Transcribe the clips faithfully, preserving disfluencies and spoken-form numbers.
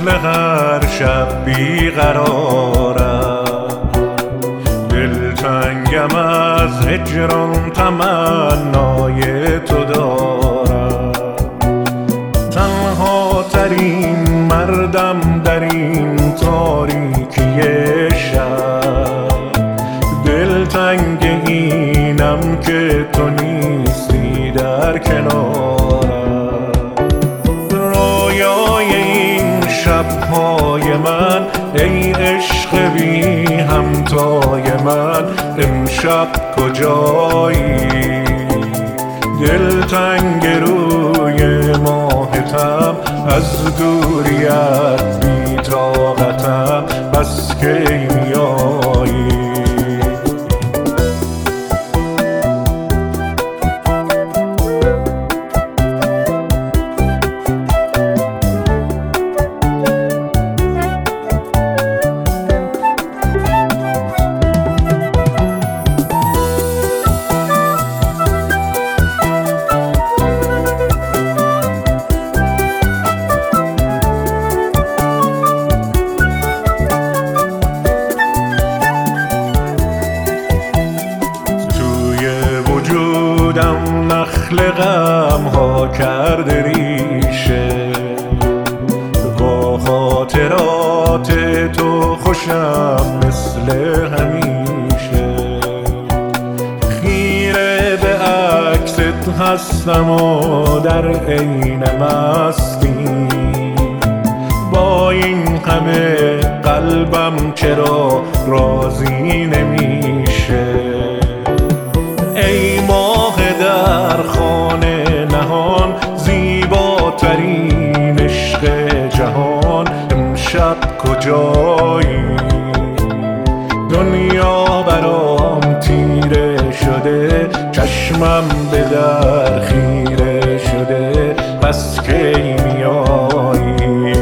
مثل هر شب بیقرارم، دلتنگم از هجران تمنای تو دارم. تنها ترین مردم در این تاریکی شب، دلتنگ اینم که تو نیستی در کنارم. رویای این شب‌های من ای عشق بی همتای من، امشب کجایی؟ دلتنگ روی ماهتم، از دوریت بی طاقتم، بس کی میایی؟ نخل غم ها کرده ریشه، با خاطرات تو خوشم مثل همیشه. خیره به عکست هستم و در عین مستی، با این همه قلبم چرا راضی نمیشه؟ ای ماه در خانه نهان، زیباترین عشق جهان، امشب کجایی؟ دنیا برام تیره شده، چشمم به در خیره شده، بس کی میایی؟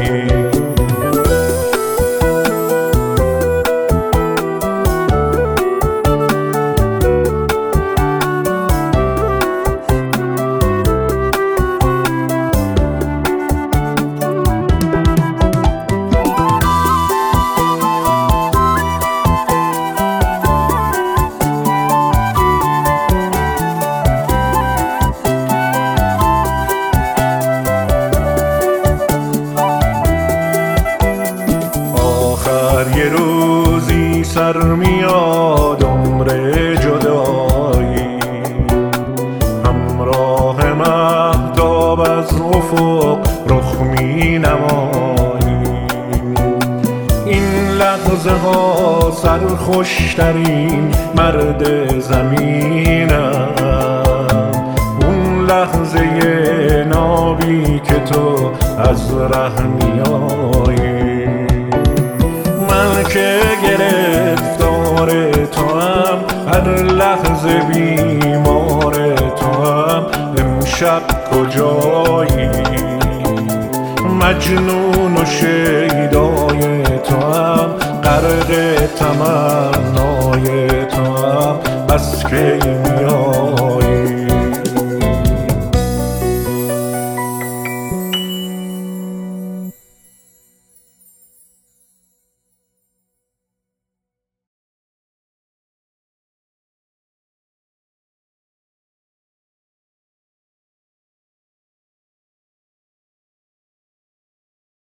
یه روزی سر میاد عمر جدایی، همراه مهتاب از افق رخ می نمایی. این لحظه ها سرخوشترین مرد زمینم، اون لحظه نابی که تو از ره میایی. من که گرفتار تو هم، هر لحظه بیمار تو هم، امشب کجایی؟ مجنون و شیدای تو هم، غرق تمنای تو هم، بس کی میای؟